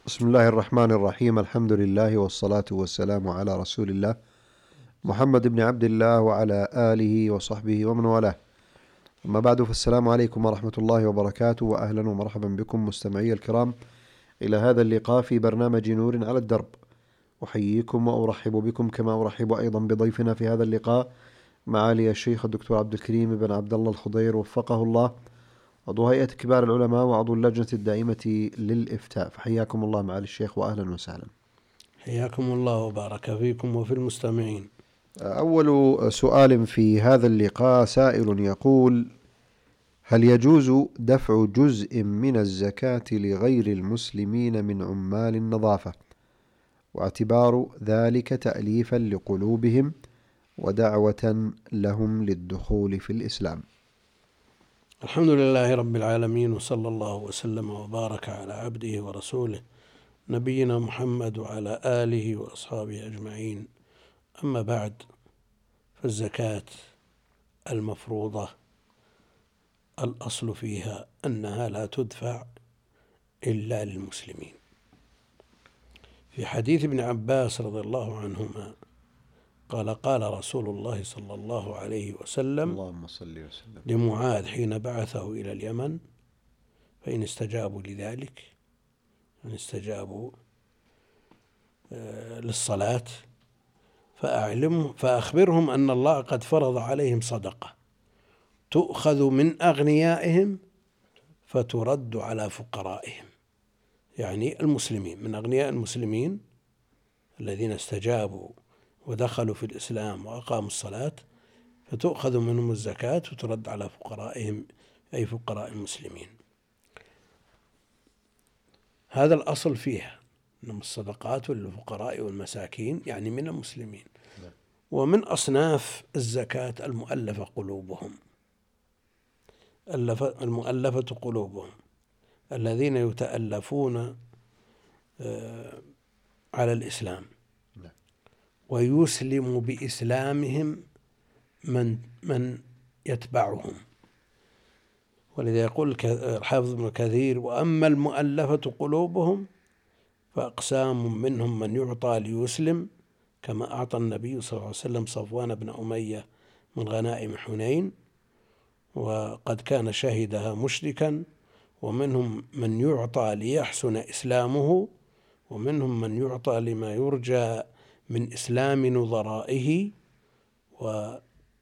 بسم الله الرحمن الرحيم. الحمد لله والصلاة والسلام على رسول الله محمد بن عبد الله وعلى آله وصحبه ومن والاه. أما بعد، فالسلام عليكم ورحمة الله وبركاته، وأهلا ومرحبا بكم مستمعي الكرام إلى هذا اللقاء في برنامج نور على الدرب. أحييكم وأرحب بكم كما أرحب أيضا بضيفنا في هذا اللقاء، معالي الشيخ الدكتور عبد الكريم بن عبد الله الخضير وفقه الله، عضو هيئة كبار العلماء وعضو اللجنة الدائمة للإفتاء. فحياكم الله معالي الشيخ وأهلا وسهلا. حياكم الله وبارك فيكم وفي المستمعين. أول سؤال في هذا اللقاء، سائل يقول: هل يجوز دفع جزء من الزكاة لغير المسلمين من عمال النظافة، واعتبار ذلك تأليفا لقلوبهم ودعوة لهم للدخول في الإسلام؟ الحمد لله رب العالمين، وصلى الله وسلم وبارك على عبده ورسوله نبينا محمد وعلى آله وأصحابه أجمعين. أما بعد، فالزكاة المفروضة الأصل فيها أنها لا تدفع إلا للمسلمين. في حديث ابن عباس رضي الله عنهما قال: قال رسول الله صلى الله عليه وسلم: اللهم صل وسلم لمعاذ حين بعثه إلى اليمن: فإن استجابوا لذلك، إن استجابوا للصلاة فأخبرهم أن الله قد فرض عليهم صدقة تؤخذ من أغنيائهم فترد على فقرائهم، يعني المسلمين، من أغنياء المسلمين الذين استجابوا ودخلوا في الإسلام وأقاموا الصلاة، فتؤخذ منهم الزكاة وترد على فقرائهم، أي فقراء المسلمين. هذا الأصل فيها، إنما الصدقات للفقراء والمساكين، يعني من المسلمين. ومن أصناف الزكاة المؤلفة قلوبهم، المؤلفة قلوبهم، الذين يتألفون على الإسلام ويسلم بإسلامهم من يتبعهم. ولذا يقول الحافظ ابن كثير: وأما المؤلفة قلوبهم فأقسام منهم من يعطى ليسلم، كما أعطى النبي صلى الله عليه وسلم صفوان بن أمية من غنائم حنين، وقد كان شهدها مشركا. ومنهم من يعطى ليحسن إسلامه، ومنهم من يعطى لما يرجى من إسلام نظرائه. ومع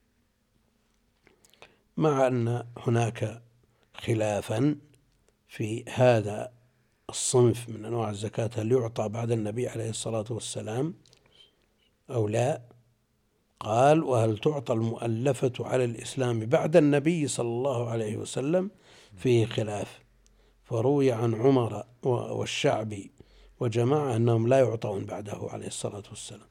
أن هناك خلافا في هذا الصنف من أنواع الزكاة، هل يعطى بعد النبي عليه الصلاة والسلام أو لا؟ قال: وهل تعطى المؤلفة على الإسلام بعد النبي صلى الله عليه وسلم؟ فيه خلاف، فروي عن عمر والشعبي وجماعة أنهم لا يعطون بعده عليه الصلاة والسلام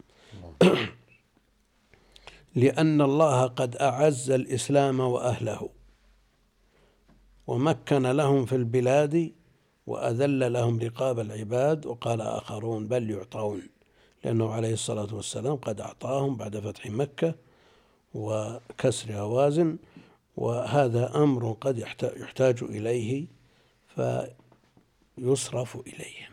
لأن الله قد أعز الإسلام وأهله ومكن لهم في البلاد وأذل لهم رقاب العباد. وقال آخرون: بل يعطون، لأنه عليه الصلاة والسلام قد أعطاهم بعد فتح مكة وكسر هوازن، وهذا أمر قد يحتاج إليه فيصرف إليهم.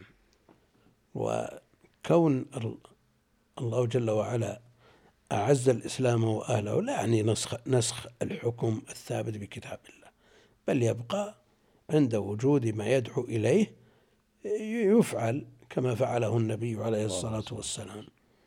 وكون الله جل وعلا أعز الإسلام وأهله لا يعني نسخ الحكم الثابت بكتاب الله، بل يبقى عند وجود ما يدعو إليه يفعل كما فعله النبي عليه الصلاة والسلام.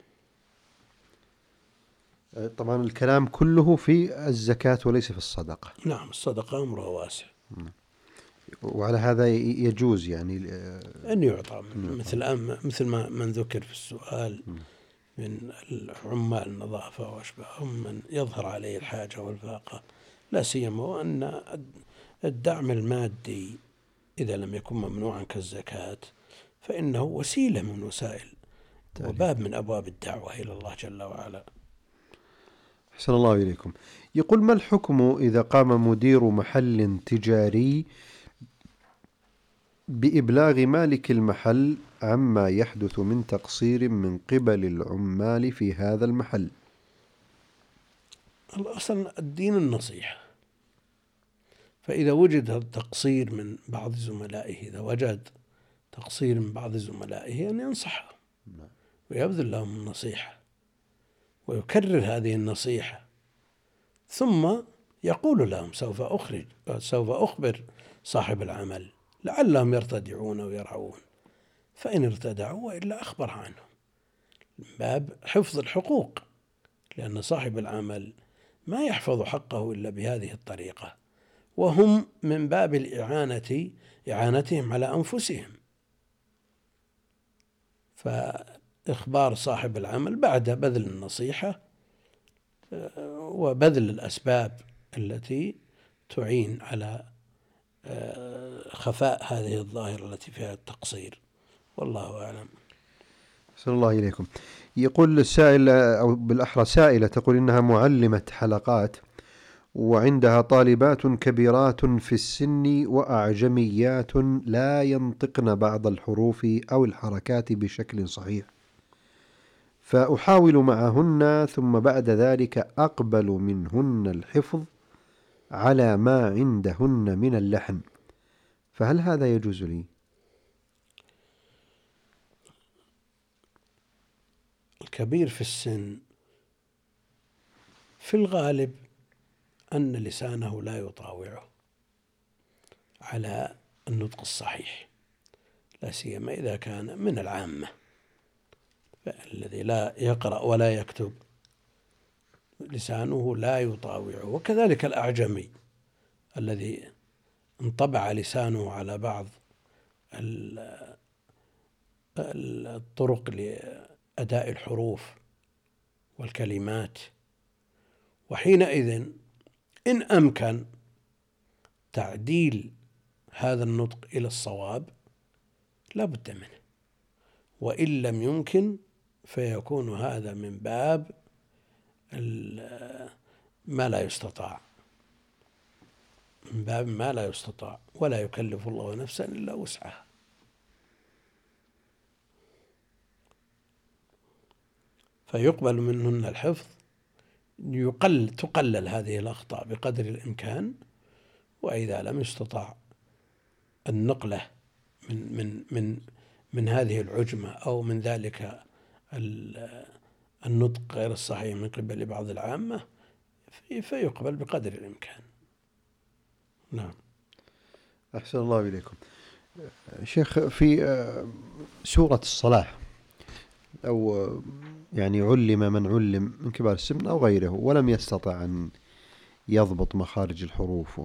طبعا الكلام كله في الزكاة وليس في الصدقة. نعم، الصدقة أمرها واسع، وعلى هذا يجوز يعني أن يعطى مثل ما من ذكر في السؤال من عمال النظافة وأشباههم، من يظهر عليه الحاجة والفاقة، لا سيما وأن الدعم المادي إذا لم يكن ممنوعا كالزكاة فإنه وسيلة من وسائل وباب من أبواب الدعوة إلى الله جل وعلا. أحسن الله إليكم. يقول: ما الحكم إذا قام مدير محل تجاري بإبلاغ مالك المحل عما يحدث من تقصير من قبل العمال في هذا المحل؟ الأصل الدين النصيحة، فإذا وجد التقصير من بعض زملائه، إذا وجد تقصير من بعض زملائه أن ينصحهم ويبذل لهم النصيحة ويكرر هذه النصيحة، ثم يقول لهم سوف أخبر صاحب العمل لعلهم يرتدعون ويرعون، فإن ارتدعوا وإلا أخبر عنهم، من باب حفظ الحقوق، لأن صاحب العمل ما يحفظ حقه إلا بهذه الطريقة، وهم من باب إعانتهم على أنفسهم. فإخبار صاحب العمل بعد بذل النصيحة وبذل الأسباب التي تعين على خفاء هذه الظاهرة التي فيها التقصير، والله أعلم. أحسن الله إليكم. يقول السائل، أو بالأحرى سائلة، تقول إنها معلمة حلقات وعندها طالبات كبيرات في السن وأعجميات لا ينطقن بعض الحروف أو الحركات بشكل صحيح، فأحاول معهن ثم بعد ذلك أقبل منهن الحفظ على ما عندهن من اللحن، فهل هذا يجوز لي؟ الكبير في السن في الغالب أن لسانه لا يطاوعه على النطق الصحيح، لا سيما إذا كان من العامة الذي لا يقرأ ولا يكتب، لسانه لا يطاوعه. وكذلك الأعجمي الذي انطبع لسانه على بعض الطرق لأداء الحروف والكلمات، وحينئذ إن أمكن تعديل هذا النطق إلى الصواب لا بد منه، وإن لم يمكن فيكون هذا من باب ما لا يستطاع، من باب ما لا يستطاع، ولا يكلف الله نفسا إلا وسعها. فيقبل منهن الحفظ، تقلل هذه الأخطاء بقدر الإمكان، وإذا لم يستطع النقلة من هذه العجمة أو من ذلك النطق غير الصحيح من قبل بعض العامة فيقبل بقدر الإمكان. نعم. أحسن الله إليكم. شيخ، في سورة الصلاة، أو يعني علم من علم من كبار السن أو غيره ولم يستطع أن يضبط مخارج الحروف،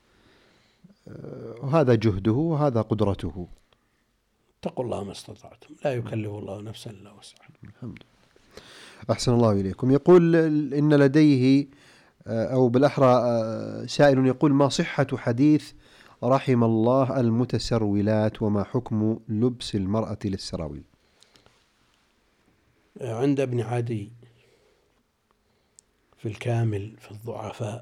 وهذا جهده وهذا قدرته، اتقوا الله ما استطعتم، لا يكلف الله نفسا إلا وسعها. الحمد لله. أحسن الله إليكم. يقول إن لديه، أو بالأحرى سائل يقول: ما صحة حديث رحم الله المتسرولات، وما حكم لبس المرأة للسراويل؟ عند ابن عدي في الكامل في الضعفاء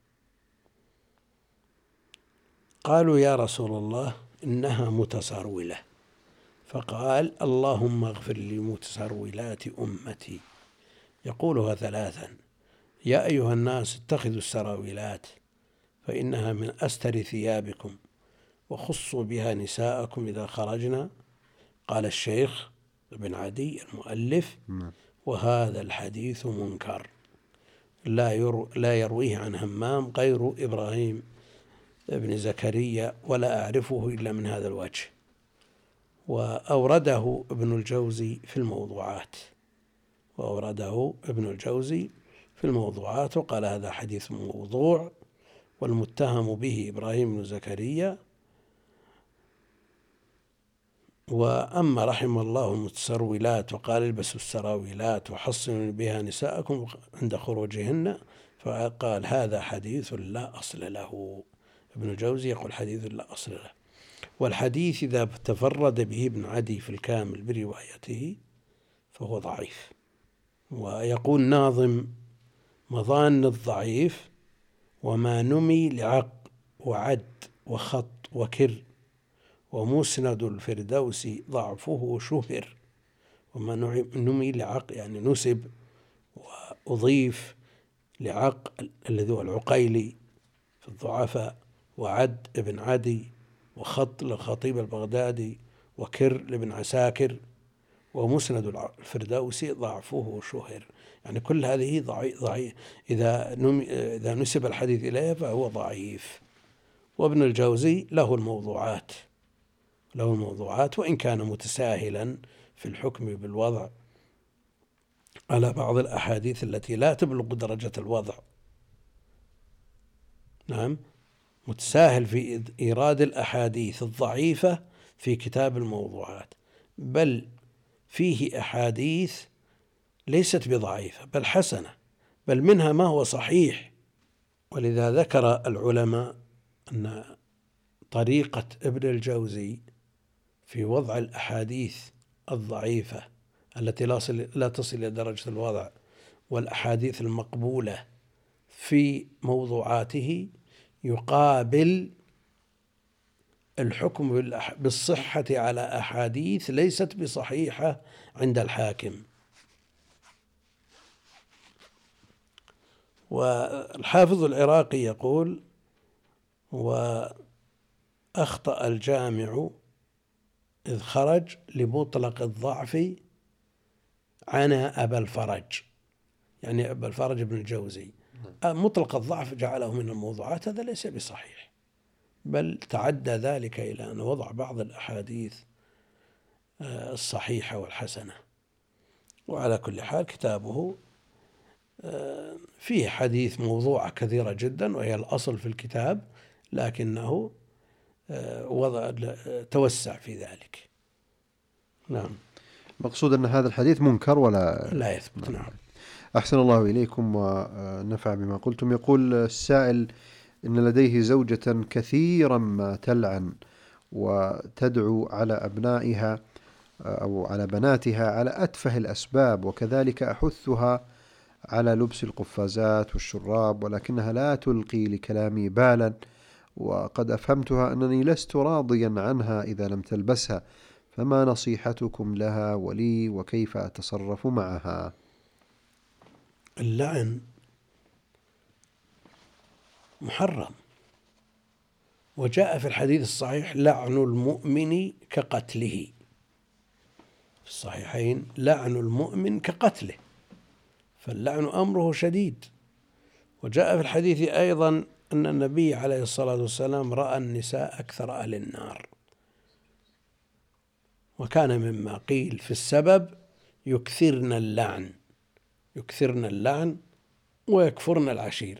قالوا: يا رسول الله إنها متسرولة، فقال: اللهم اغفر لمتسرولات أمتي. يقولها ثلاثا: يا أيها الناس اتخذوا السراويلات فإنها من أستر ثيابكم، وخصوا بها نساءكم إذا خرجنا. قال الشيخ ابن عدي المؤلف: وهذا الحديث منكر، لا يرويه عن همام غير إبراهيم ابن زكريا، ولا أعرفه إلا من هذا الوجه. وأورده ابن الجوزي في الموضوعات، وقال: هذا حديث موضوع، والمتهم به إبراهيم بن زكريا. وأما رحم الله المتسرولات وقال: البسوا السراويلات وحصنوا بها نساءكم عند خروجهن، فقال: هذا حديث لا أصل له. ابن الجوزي يقول: حديث لا أصل له. والحديث إذا تفرد به ابن عدي في الكامل بروايته فهو ضعيف. ويقول ناظم: مظان الضعيف وما نمي لعق وعد وخط وكر، ومسند الفردوس ضعفه شهر. وما نمي لعق يعني نسب وأضيف لعق الذي هو العقيلي في الضعفاء، وعد ابن عدي، وخط للخطيب البغدادي، وكر لابن عساكر، ومسند الفردوسي ضعفه شهر. يعني كل هذه ضعيف إذا نسب الحديث إليه فهو ضعيف. وابن الجوزي له الموضوعات وإن كان متساهلا في الحكم بالوضع على بعض الأحاديث التي لا تبلغ درجة الوضع. نعم، متساهل في إيراد الأحاديث الضعيفة في كتاب الموضوعات، بل فيه أحاديث ليست بضعيفة بل حسنة، بل منها ما هو صحيح. ولذا ذكر العلماء أن طريقة ابن الجوزي في وضع الأحاديث الضعيفة التي لا تصل إلى درجة الوضع والأحاديث المقبولة في موضوعاته يقابل الحكم بالصحة على أحاديث ليست بصحيحة عند الحاكم. والحافظ العراقي يقول: وأخطأ الجامع إذ خرج لمطلق الضعف عنا أبا الفرج، يعني أبا الفرج بن الجوزي. مطلق الضعف جعله من الموضوعات، هذا ليس بصحيح، بل تعدى ذلك إلى أن وضع بعض الأحاديث الصحيحة والحسنة. وعلى كل حال كتابه فيه حديث موضوعة كثيرة جدا وهي الأصل في الكتاب، لكنه توسع في ذلك. نعم. مقصود أن هذا الحديث منكر ولا لا يثبت. نعم. أحسن الله إليكم ونفع بما قلتم. يقول السائل: إن لديه زوجة كثيرا ما تلعن وتدعو على أبنائها أو على بناتها على أتفه الأسباب، وكذلك أحثها على لبس القفازات والشراب، ولكنها لا تلقي لكلامي بالا، وقد أفهمتها أنني لست راضيا عنها إذا لم تلبسها، فما نصيحتكم لها ولي وكيف أتصرف معها؟ اللعن محرم، وجاء في الحديث الصحيح: لعن المؤمن كقتله. في الصحيحين: لعن المؤمن كقتله، فاللعن أمره شديد. وجاء في الحديث أيضا أن النبي عليه الصلاة والسلام رأى النساء أكثر أهل النار، وكان مما قيل في السبب: يكثرن اللعن ويكفرن العشير.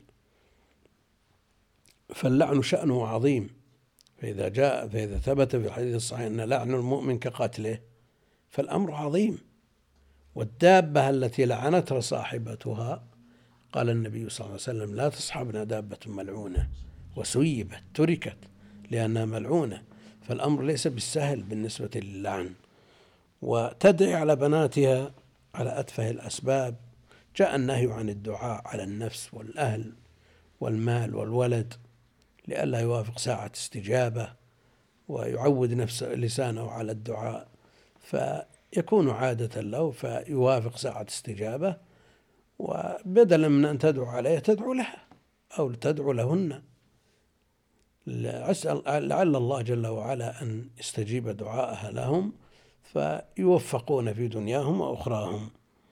فاللعن شأنه عظيم، فإذا ثبت في الحديث الصحيح أن لعن المؤمن كقتله فالأمر عظيم. والدابة التي لعنتها صاحبتها قال النبي صلى الله عليه وسلم: لا تصحبنا دابة ملعونة، وسيبت تركت لأنها ملعونة. فالأمر ليس بالسهل بالنسبة للعن. وتدعي على بناتها على أتفه الأسباب. جاء النهي عن الدعاء على النفس والأهل والمال والولد لئلا يوافق ساعة استجابة، ويعود لسانه على الدعاء فيكون عادة له فيوافق ساعة استجابة، وبدلا من أن تدعو عليه تدعو لها أو تدعو لهن. لعل الله جل وعلا أن يستجيب دعاءها لهم فيوفقون في دنياهم وأخراهم.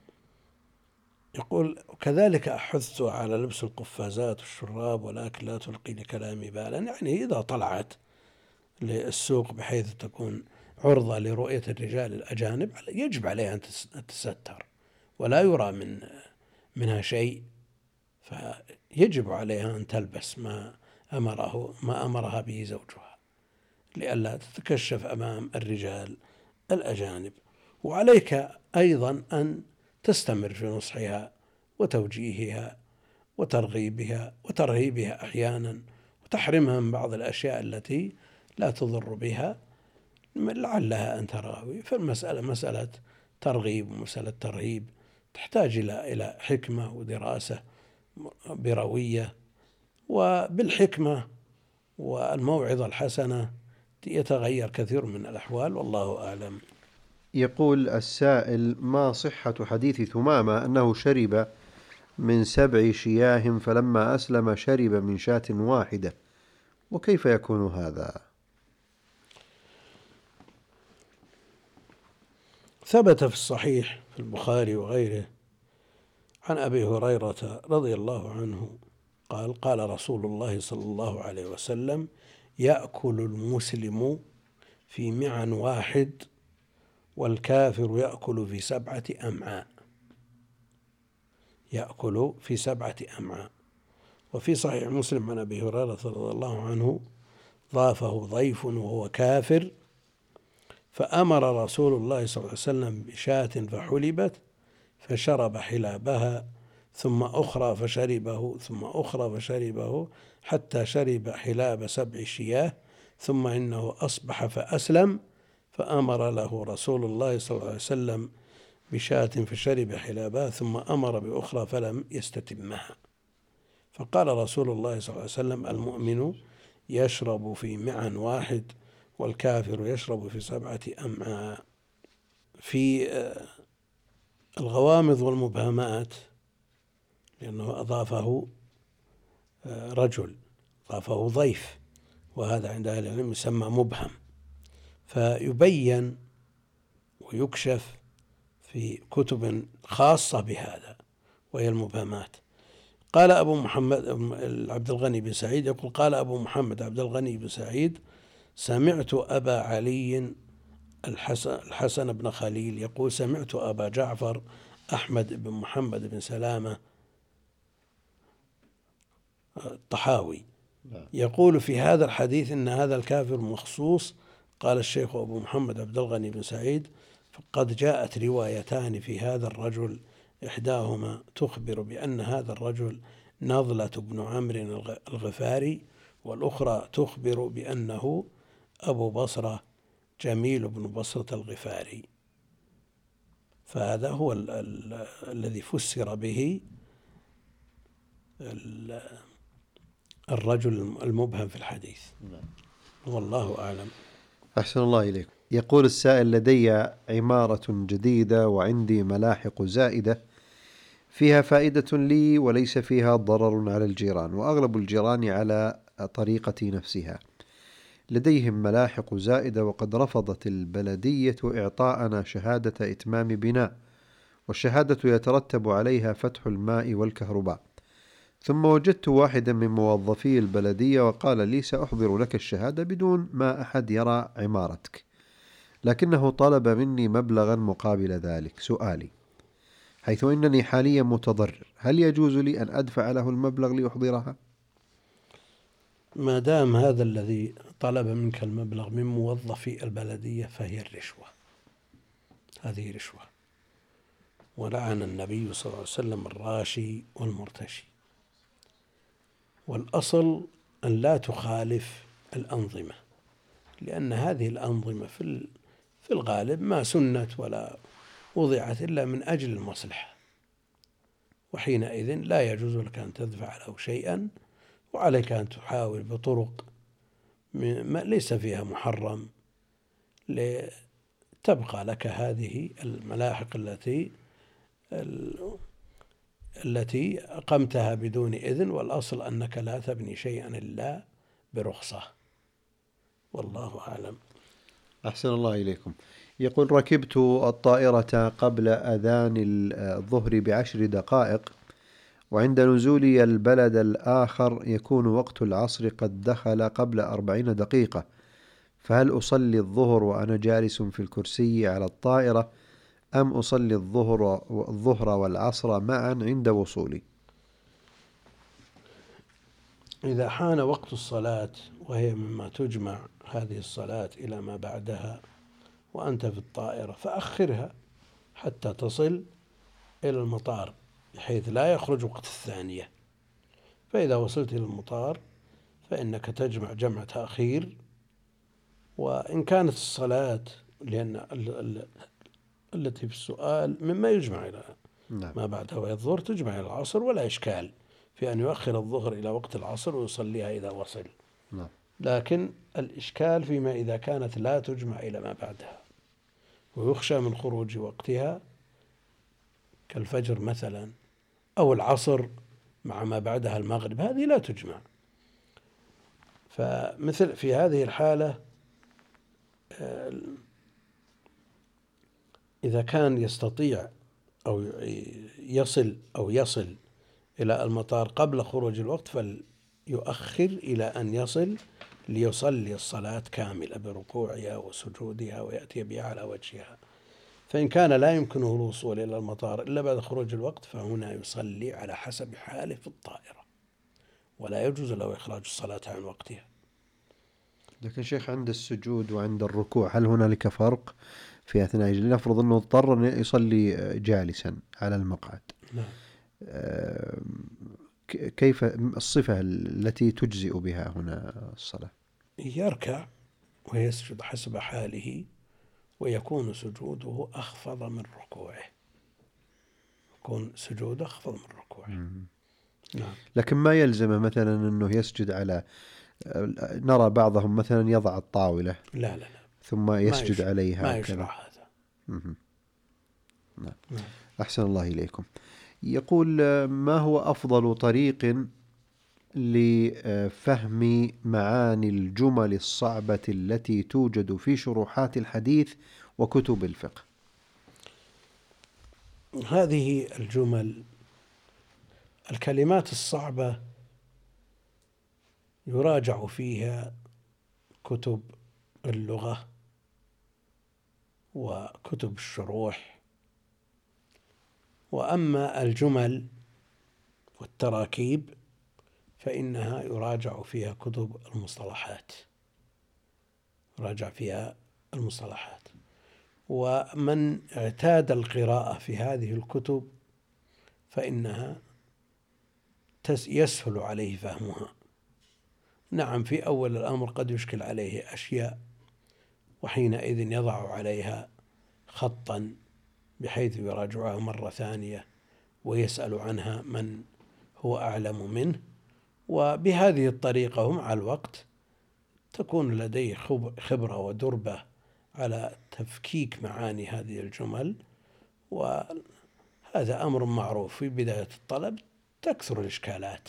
يقول: كذلك أحث على لبس القفازات والشراب ولكن لا تلقي لكلامي بالا. يعني إذا طلعت للسوق بحيث تكون عرضة لرؤية الرجال الأجانب يجب عليها أن تتستر ولا يرى منها شيء، فيجب عليها أن تلبس ما أمرها به زوجها لئلا تتكشف أمام الرجال الأجانب. وعليك أيضا أن تستمر في نصحها وتوجيهها وترهيبها أحيانا، وتحرمها من بعض الأشياء التي لا تضر بها لعلها أن تراوي. فالمسألة مسألة ترغيب ومسألة ترهيب تحتاج إلى حكمة ودراسة بروية، وبالحكمة والموعظة الحسنة يتغير كثير من الأحوال، والله أعلم. يقول السائل: ما صحة حديث ثمامة أنه شرب من 7 شياه فلما أسلم شرب من شاة واحدة، وكيف يكون هذا؟ ثبت في الصحيح في البخاري وغيره عن أبي هريرة رضي الله عنه قال قال رسول الله صلى الله عليه وسلم: يأكل المسلم في معن واحد والكافر يأكل في 7 أمعاء. يأكل في 7 أمعاء. وفي صحيح مسلم عن أبي هريرة رضي الله عنه: ضافه ضيف وهو كافر فأمر رسول الله صلى الله عليه وسلم بشاة فحلبت فشرب حلابها ثم أخرى فشربه ثم أخرى فشربه حتى شرب حلاب 7 شياه ثم إنه أصبح فأسلم فأمر له رسول الله صلى الله عليه وسلم بشاة فشرب حلابها ثم أمر بأخرى فلم يستتمها. فقال رسول الله صلى الله عليه وسلم: المؤمن يشرب في معن واحد والكافر يشرب في 7 أمعاء. في الغوامض والمبهمات، لأنه أضافه رجل، أضافه ضيف، وهذا عند أهل العلم يسمى مبهم، فيبين ويكشف في كتب خاصة بهذا وهي المبهمات. قال أبو محمد عبد الغني بن سعيد يقول: قال أبو محمد عبد الغني بن سعيد: سمعت أبا علي الحسن بن خليل يقول: سمعت أبا جعفر أحمد بن محمد بن سلامة الطحاوي يقول في هذا الحديث إن هذا الكافر مخصوص. قال الشيخ أبو محمد عبد الغني بن سعيد: فقد جاءت روايتان في هذا الرجل، إحداهما تخبر بأن هذا الرجل نضلة بن عمرو الغفاري، والأخرى تخبر بأنه أبو بصرة جميل بن بصرة الغفاري. فهذا هو الذي فسر به الرجل المبهم في الحديث. والله أعلم. أحسن الله إليك. يقول السائل: لدي عمارة جديدة وعندي ملاحق زائدة فيها فائدة لي وليس فيها ضرر على الجيران، وأغلب الجيران على طريقتي نفسها. لديهم ملاحق زائدة وقد رفضت البلدية إعطاءنا شهادة إتمام بناء، والشهادة يترتب عليها فتح الماء والكهرباء. ثم وجدت واحدا من موظفي البلدية وقال لي: سأحضر لك الشهادة بدون ما أحد يرى عمارتك، لكنه طلب مني مبلغا مقابل ذلك. سؤالي: حيث إنني حاليا متضرر، هل يجوز لي أن أدفع له المبلغ لأحضرها؟ ما دام هذا الذي طلب منك المبلغ من موظفي البلدية فهي الرشوة، هذه رشوة، ولعن النبي صلى الله عليه وسلم الراشي والمرتشي. والأصل أن لا تخالف الأنظمة، لأن هذه الأنظمة في الغالب ما سنت ولا وضعت إلا من أجل المصلحة، وحينئذ لا يجوز لك أن تدفع له شيئا، وعليك أن تحاول بطرق ليس فيها محرم لتبقى لك هذه الملاحق التي أقمتها بدون إذن، والأصل أنك لا تبني شيئا إلا برخصة. والله أعلم. أحسن الله إليكم. يقول: ركبت الطائرة قبل أذان الظهر ب10 دقائق، وعند نزولي البلد الآخر يكون وقت العصر قد دخل قبل 40 دقيقة، فهل أصلي الظهر وأنا جالس في الكرسي على الطائرة أم أصلي الظهر والعصر معا عند وصولي؟ إذا حان وقت الصلاة وهي مما تجمع هذه الصلاة إلى ما بعدها وأنت في الطائرة فأخرها حتى تصل إلى المطار بحيث لا يخرج وقت الثانية. فإذا وصلت إلى المطار فإنك تجمع جمع تأخير. وإن كانت الصلاة، لأن التي في السؤال مما يجمع إلى ما بعدها وهي الظهر تجمع إلى العصر، ولا إشكال في أن يؤخر الظهر إلى وقت العصر ويصليها إذا وصل. لكن الإشكال فيما إذا كانت لا تجمع إلى ما بعدها ويخشى من خروج وقتها كالفجر مثلا أو العصر مع ما بعدها المغرب، هذه لا تجمع. فمثل في هذه الحالة إذا كان يستطيع أو يصل إلى المطار قبل خروج الوقت فليؤخر إلى أن يصل ليصلي الصلاة كاملة بركوعها وسجودها ويأتي بها على وجهها. فإن كان لا يمكنه الوصول إلى المطار إلا بعد خروج الوقت فهنا يصلي على حسب حاله في الطائرة، ولا يجوز له إخراج الصلاة عن وقتها. لكن شيخ، عند السجود وعند الركوع هل هنالك فرق في أثناء؟ لنفرض أنه اضطر أن يصلي جالسا على المقعد. نعم. كيف الصفة التي تجزئ بها هنا الصلاة؟ يركع ويسجد حسب حاله، ويكون سجوده أخفض من ركوعه. يكون سجوده أخفض من ركوعه. نعم. لكن ما يلزم مثلا أنه يسجد على، نرى بعضهم مثلا يضع الطاولة لا ثم يسجد عليها. ما يشرع هذا. نعم. أحسن الله إليكم. يقول: ما هو أفضل طريق لفهم معاني الجمل الصعبة التي توجد في شروحات الحديث وكتب الفقه؟ هذه الجمل، الكلمات الصعبة يراجع فيها كتب اللغة وكتب الشروح، وأما الجمل والتراكيب فإنها يراجع فيها كتب المصطلحات. ومن اعتاد القراءة في هذه الكتب فإنها يسهل عليه فهمها. نعم، في أول الأمر قد يشكل عليه أشياء، وحينئذ يضع عليها خطا بحيث يراجعها مرة ثانية ويسأل عنها من هو أعلم منه، وبهذه الطريقة ومع الوقت تكون لديه خبرة ودربة على تفكيك معاني هذه الجمل. وهذا أمر معروف، في بداية الطلب تكثر الإشكالات،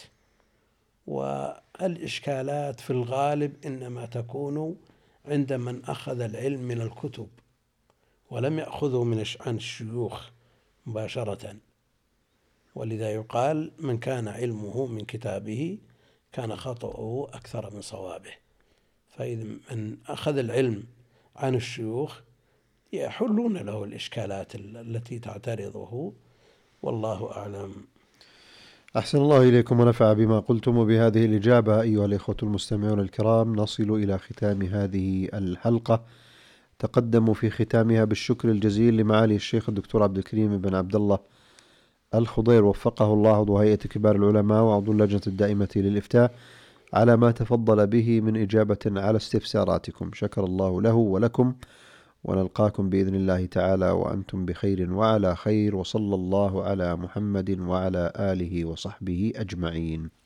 والإشكالات في الغالب إنما تكون عند من أخذ العلم من الكتب ولم يأخذه عن الشيوخ مباشرة. ولذا يقال: من كان علمه من كتابه كان خطأه أكثر من صوابه. فإذا من أخذ العلم عن الشيوخ يحلون له الإشكالات التي تعترضه، والله أعلم. أحسن الله إليكم ونفع بما قلتم. وبهذه الإجابة أيها الإخوة المستمعون الكرام نصل إلى ختام هذه الحلقة. تقدموا في ختامها بالشكر الجزيل لمعالي الشيخ الدكتور عبد الكريم بن عبد الله الخضير وفقه الله، عضو هيئة كبار العلماء وعضو اللجنة الدائمة للإفتاء، على ما تفضل به من إجابة على استفساراتكم. شكر الله له ولكم، ونلقاكم بإذن الله تعالى وأنتم بخير وعلى خير، وصلى الله على محمد وعلى آله وصحبه أجمعين.